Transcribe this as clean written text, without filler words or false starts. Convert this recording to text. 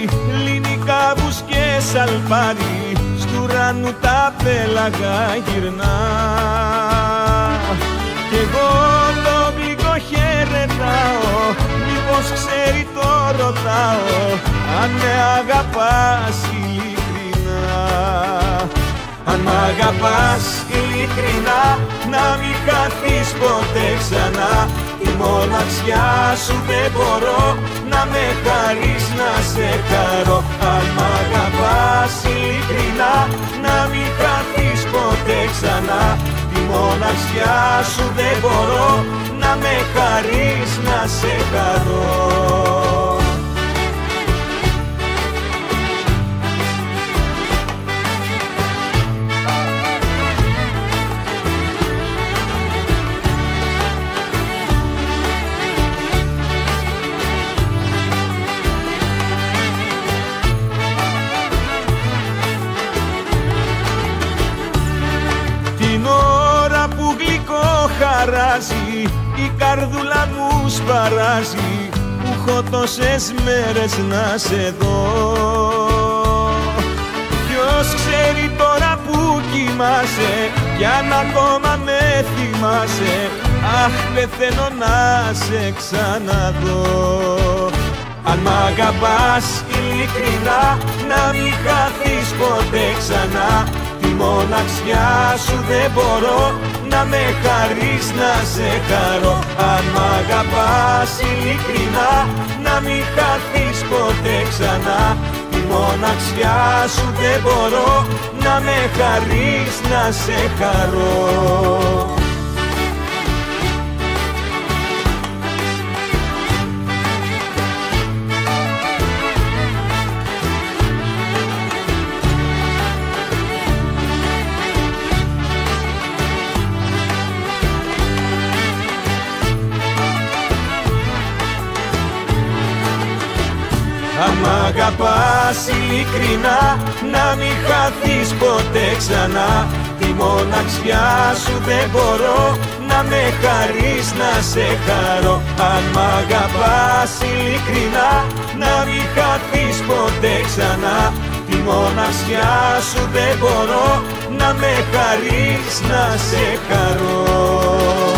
λύνει κάβους και σαλπάρι, στου ουρανού τα πέλαγα γυρνά. Κι εγώ το μπλικό χαιρετάω, μήπως ξέρει το ρωτάω, αν με αγαπάς ειλικρινά. Αν μ' αγαπάς ειλικρινά, να μην χαθείς ποτέ ξανά. Τη μοναξιά σου δεν μπορώ, να με χαρείς να σε χαρώ. Αν μ' αγαπάς ειλικρινά, να μην χαθείς ποτέ ξανά. Τη μοναξιά σου δεν μπορώ, να με χαρείς να σε χαρώ. Την ώρα που γλυκό χαράζει, η καρδούλα μου σπαράζει, που έχω τόσες μέρες να σε δω. Ποιος ξέρει τώρα που κοιμάσαι, κι αν ακόμα με θυμάσαι, αχ πεθαίνω να σε ξαναδώ. Αν μ' αγαπάς ειλικρινά, να μην χαθείς ποτέ ξανά. Τη μοναξιά σου δεν μπορώ, να με χαρείς να σε χαρώ. Αν μ' αγαπάς ειλικρινά, να μην χαθείς ποτέ ξανά. Τη μοναξιά σου δεν μπορώ, να με χαρείς να σε χαρώ. Αν μ' αγαπάς ειλικρινά, να μην χαθείς ποτέ ξανά. Τη μοναξιά σου δεν μπορώ, να με χαρείς να σε χαρώ. Αν μ' αγαπάς ειλικρινά, να μην χαθείς ποτέ ξανά. Τη μοναξιά σου δεν μπορώ, να με χαρείς να σε χαρώ.